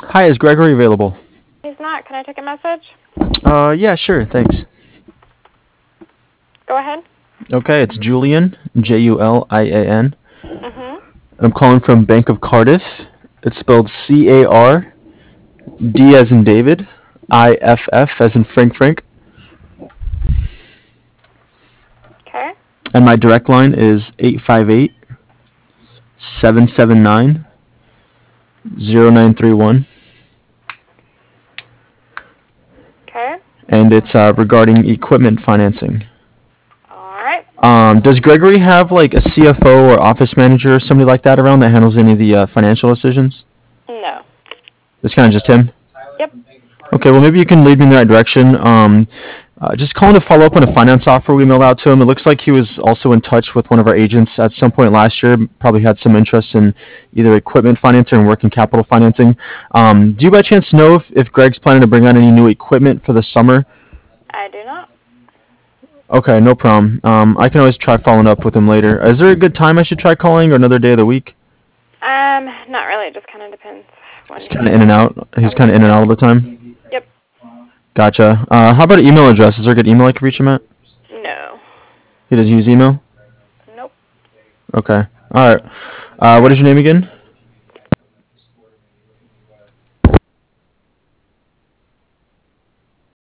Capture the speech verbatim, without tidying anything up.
Hi, is Gregory available? He's not. Can I take a message? Uh, yeah, sure, thanks. Go ahead. Okay, it's Julian, J U L I A N. Mm-hmm. I'm calling from Bank of Cardiff. It's spelled C A R D as in David, I F F as in Frank Frank. Okay. And my direct line is eight five eight, seven seven nine, zero nine three one. Okay. And it's uh, regarding equipment financing. All right. Um, does Gregory have like a C F O or office manager or somebody like that around that handles any of the uh, financial decisions? No. It's kind of just him? Yep. Okay, well maybe you can lead me in the right direction. Um, uh, just calling to follow up on a finance offer we mailed out to him. It looks like he was also in touch with one of our agents at some point last year. Probably had some interest in either equipment financing or working capital financing. Um, do you by chance know if, if Greg's planning to bring on any new equipment for the summer? I do not. Okay, no problem. Um, I can always try following up with him later. Is there a good time I should try calling or another day of the week? Um, not really. It just kind of depends. He's kind of in and out. He's kind of in and out all the time. Yep. Gotcha. Uh, how about an email address? Is there a good email I can reach him at? No. He doesn't use email? Nope. Okay. All right. Uh, what is your name again?